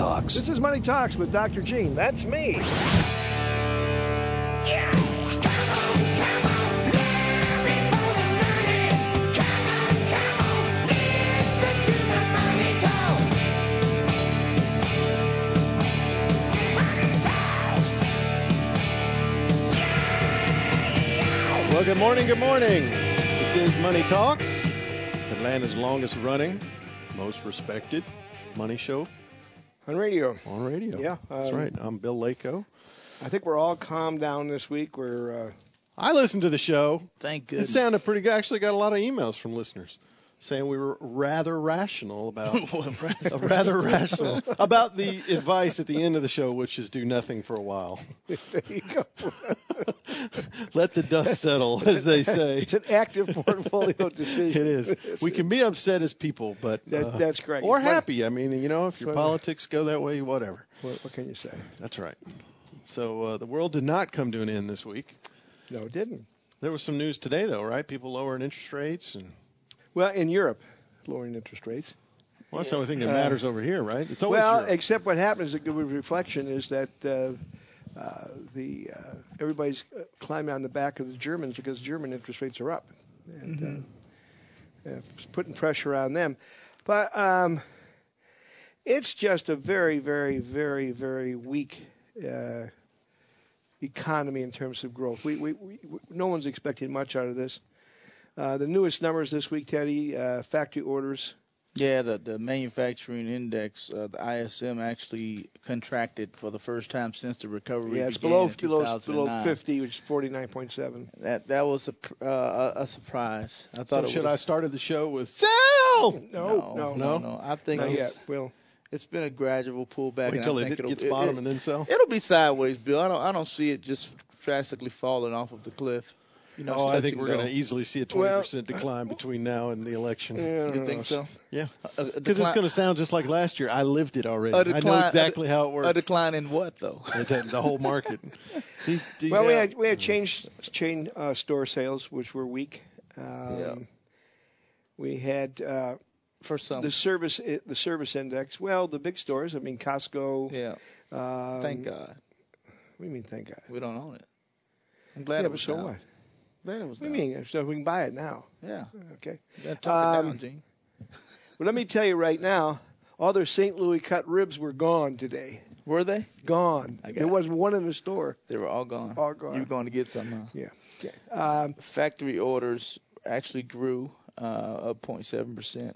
Talks. This is Money Talks with Dr. Gene. That's me. Well, good morning, good morning. This is Money Talks, Atlanta's longest running, most respected money show. On radio. On radio. Yeah. That's right. I'm Bill Lako. I think we're all calmed down this week. I listened to the show. Thank goodness. It sounded pretty good. I actually got a lot of emails from listeners saying we were rather rational about about the advice at the end of the show, which is do nothing for a while. There you go. Let the dust settle, as they say. It's an active portfolio decision. It is. We can be upset as people, but that's correct. Or happy. I mean, if your politics go that way, whatever. What can you say? That's right. So the world did not come to an end this week. No, it didn't. There was some news today, though, right? People lowering interest rates and. Well, in Europe, lowering interest rates. Well, that's the only thing that matters over here, right? It's always Europe. Except what happens, a good reflection is that everybody's climbing on the back of the Germans because German interest rates are up, and it's putting pressure on them. But it's just a very, very, very, very weak economy in terms of growth. No one's expecting much out of this. The newest numbers this week, Teddy, factory orders. Yeah, the manufacturing index, the ISM, actually contracted for the first time since the recovery. Yeah, it's below 50, which is 49.7. That was a surprise. I thought. So should I started the show with sell? No. I think not yet. It's been a gradual pullback. Wait until it gets bottom and then sell. It'll be sideways, Bill. I don't see it just drastically falling off of the cliff. I think we're going to easily see a 20% decline between now and the election. You think so? Yeah. Because it's going to sound just like last year. I lived it already. I know exactly how it works. A decline in what, though? The whole market. We had chain store sales, which were weak. We had for some the service index. Well, the big stores. I mean, Costco. Yeah. Thank God. What do you mean, thank God? We don't own it. I'm glad it was so down. what? Glad it was What do you mean? So we can buy it now. Yeah. Okay. Talk it down, Gene. Well, let me tell you right now, all their St. Louis cut ribs were gone today. Were they? Gone. There wasn't one in the store. They were all gone. All gone. You were going to get some, huh? Yeah. Okay. Factory orders actually grew up 0.7%.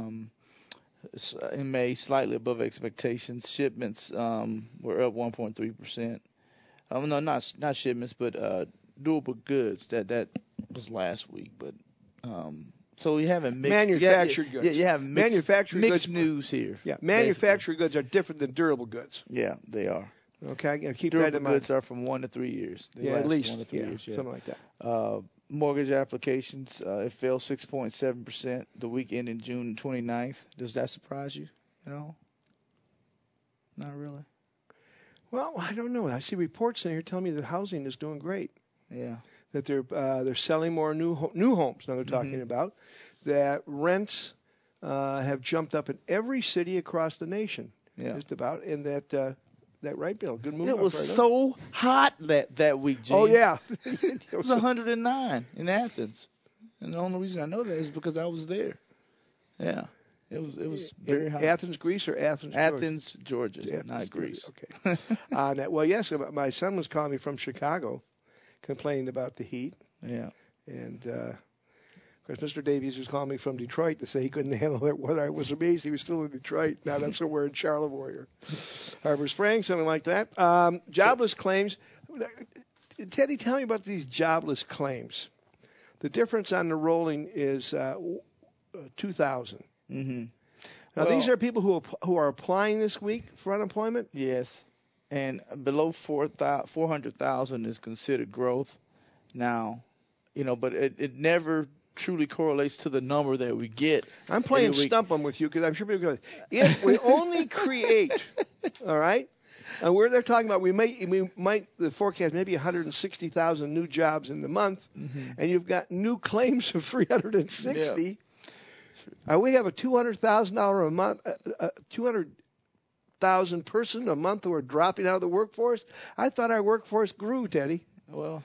In May, slightly above expectations. Shipments were up 1.3%. No, not shipments, but durable goods. That was last week, but so you have a mixed manufactured goods. Yeah, you have manufactured mixed goods. news here. Yeah, manufactured goods are different than durable goods. Yeah, they are. Okay, keep durable that in mind. goods are from 1 to 3 years. They at least 1 to 3 years. Yeah, something like that. Mortgage applications, it fell 6.7% the week ending June 29th. Does that surprise you? Not really. Well, I don't know. I see reports in here telling me that housing is doing great. Yeah. That they're selling more new homes. Now they're talking about that rents have jumped up in every city across the nation. Yeah. Just about, and that right, Bill? Good move. It was so hot that week, Gene. Oh yeah. It was 109 in Athens, and the only reason I know that is because I was there. Yeah. It was very hot. Athens, Greece, or Athens, Georgia? Athens, Georgia, not Greece. Okay. Well, yes, my son was calling me from Chicago, complaining about the heat. Yeah. And, of course, Mr. Davies was calling me from Detroit to say he couldn't handle that weather. I was amazed he was still in Detroit. Now I'm somewhere in Charlevoix or Harbor Springs, something like that. Jobless claims. Teddy, tell me about these jobless claims. The difference on the rolling is 2,000. Mm-hmm. Now, these are people who are applying this week for unemployment? Yes. And below 400,000 is considered growth now, but it never truly correlates to the number that we get. I'm playing stump 'em with you because I'm sure people go, if we only create, all right, and they're talking about we might the forecast maybe 160,000 new jobs in the month, and you've got new claims of 360. Yeah. We have a $200,000 a month, $200,000 100,000 person a month who are dropping out of the workforce. I thought our workforce grew, Teddy. Well,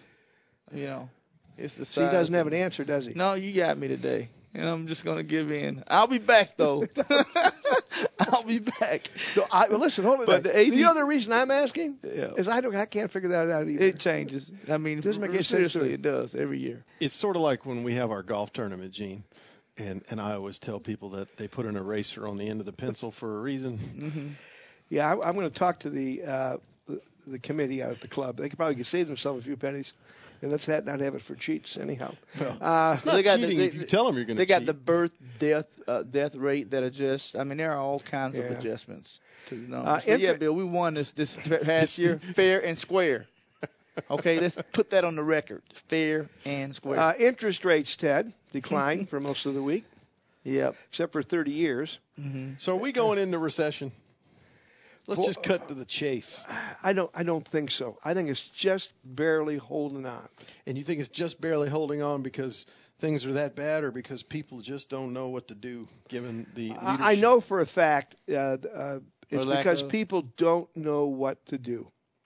it's the size. So he doesn't have an answer, does he? No, you got me today. And I'm just going to give in. I'll be back, though. I'll be back. So listen, hold on. But the other reason I'm asking Yeah. is I can't figure that out either. It changes. I mean, It doesn't make any sense to seriously, me. it does every year. It's sort of like when we have our golf tournament, Gene. And I always tell people that they put an eraser on the end of the pencil for a reason. Mm-hmm. Yeah, I'm going to talk to the committee out at the club. They could probably save themselves a few pennies, and let's not have it for cheats anyhow. It's not cheating if you tell them you're going to They cheat. got the birth death rate that adjusts. I mean, there are all kinds of Yeah. adjustments to the numbers. But inter- Bill, we won this past year fair and square. Okay, let's put that on the record. Fair and square. Interest rates, Ted, declined for most of the week, Yep. except for 30 years. Mm-hmm. So are we going into recession? Let's just cut to the chase. I don't think so. I think it's just barely holding on. And you think it's just barely holding on because things are that bad, or because people just don't know what to do given the leadership? I know for a fact it's lack because of- people don't know what to do.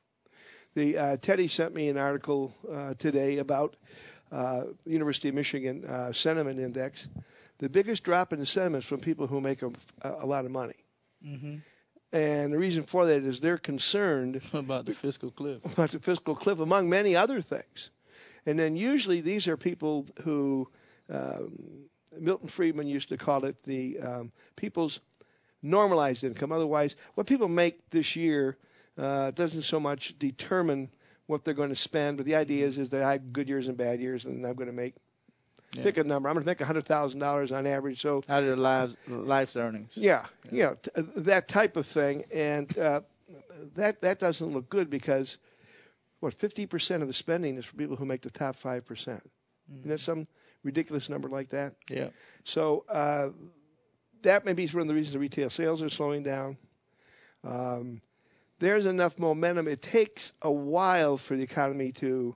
Teddy sent me an article today about University of Michigan sentiment index. The biggest drop in the sentiments from people who make a lot of money. Mm-hmm. And the reason for that is they're concerned About the fiscal cliff. about the fiscal cliff, among many other things. And then usually these are people who Milton Friedman used to call it the people's normalized income. Otherwise, what people make this year doesn't so much determine what they're going to spend, but the idea is that I have good years and bad years, and I'm going to make pick a number. I'm going to make $100,000 on average. So Out of their life's earnings. that type of thing, and that doesn't look good because 50% of the spending is for people who make the top 5%. Isn't that some ridiculous number like that? Yeah. So that may be one of the reasons the retail sales are slowing down. There's enough momentum. It takes a while for the economy to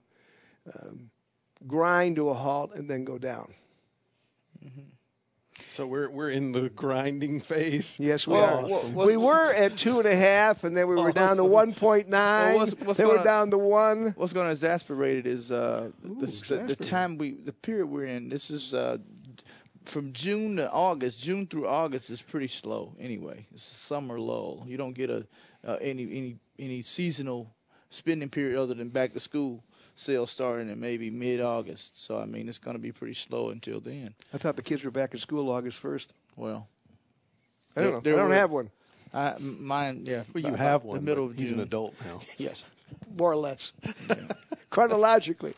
grind to a halt and then go down. So we're in the grinding phase. Yes, we Awesome. are. We were at 2.5, and then we were down to Awesome. 1.9. Well, what's then we're gonna- down to 1. What's going to exasperate it is the exasperate. the period we're in. This is from June to August. June through August is pretty slow anyway. It's a summer lull. You don't get any seasonal spending period other than back to school sales starting in maybe mid-August. So I mean, it's going to be pretty slow until then. I thought the kids were back in school August 1st. Well, I don't know. There I don't were- have one. Mine, yeah. Well, you about have one. The middle but of he's June. an adult now. Yes, more or less. Chronologically.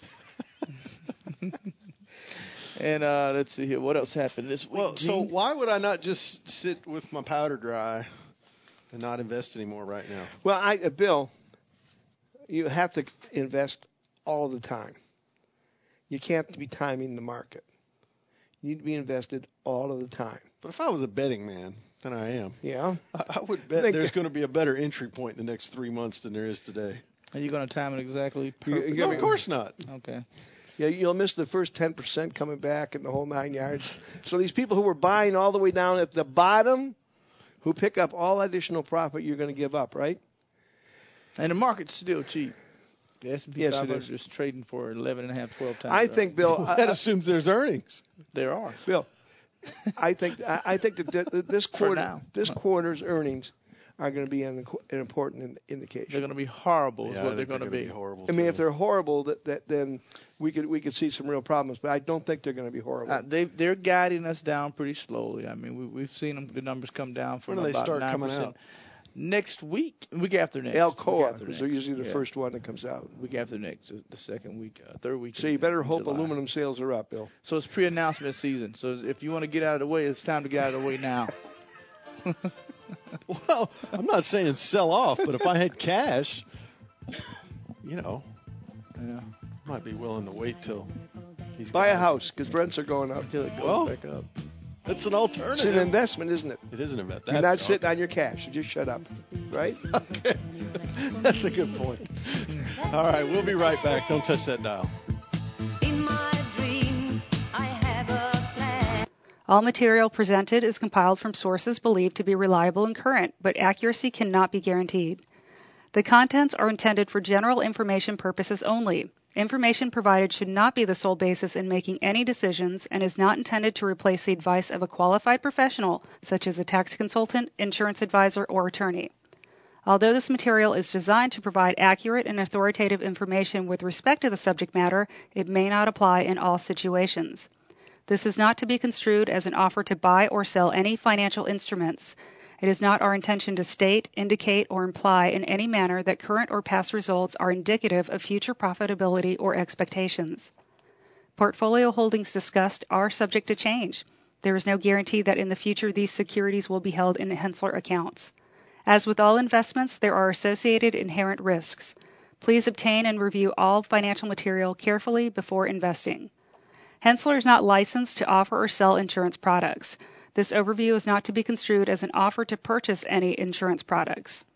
And let's see here. What else happened this week? Well, so Gene? why would I not just sit with my powder dry and not invest anymore right now? Well, Bill, you have to invest all the time. You can't be timing the market. You need to be invested all of the time. But if I was a betting man, than I am, Yeah. I would bet Think- there's going to be a better entry point in the next 3 months than there is today. Are you going to time it exactly? You- No, of course not. Okay. Yeah, you'll miss the first 10% coming back and the whole 9 yards. So these people who were buying all the way down at the bottom, who pick up all additional profit, you're going to give up, right? And the market's still cheap. The S&P Yes, it 500 is trading for 11.5, 12 times. I think, Bill. That assumes there's earnings. there are. Bill, I think that this For now. quarter's earnings are going to be an important indication. They're going to be horrible. Is Yeah, I what they're think going to be. horrible. I mean, if too. they're horrible, then we could see some real problems. But I don't think they're going to be horrible. They're guiding us down pretty slowly. I mean, we've seen the numbers come down from When do they about start 9%. coming out? Next week after next. Alcoa Week after is next. usually the Yeah. first one that comes out. Week after next, the second week, third week. So in- you better in hope July. aluminum sales are up, Bill. So it's pre-announcement season. So if you want to get out of the way, it's time to get out of the way now. Well, I'm not saying sell off, but if I had cash, Yeah. might be willing to wait till these Buy a guys- house because rents are going up. Until it goes Well, back up. It's an It's an alternative. investment, isn't it? It is an investment. You're not sitting on your cash. You just shut up, right? Okay. That's a good point. All right, we'll be right back. Don't touch that dial. In my dreams, I have a plan. All material presented is compiled from sources believed to be reliable and current, but accuracy cannot be guaranteed. The contents are intended for general information purposes only. Information provided should not be the sole basis in making any decisions and is not intended to replace the advice of a qualified professional, such as a tax consultant, insurance advisor, or attorney. Although this material is designed to provide accurate and authoritative information with respect to the subject matter, it may not apply in all situations. This is not to be construed as an offer to buy or sell any financial instruments. It is not our intention to state, indicate, or imply in any manner that current or past results are indicative of future profitability or expectations. Portfolio holdings discussed are subject to change. There is no guarantee that in the future these securities will be held in Henssler accounts. As with all investments, there are associated inherent risks. Please obtain and review all financial material carefully before investing. Henssler is not licensed to offer or sell insurance products. This overview is not to be construed as an offer to purchase any insurance products.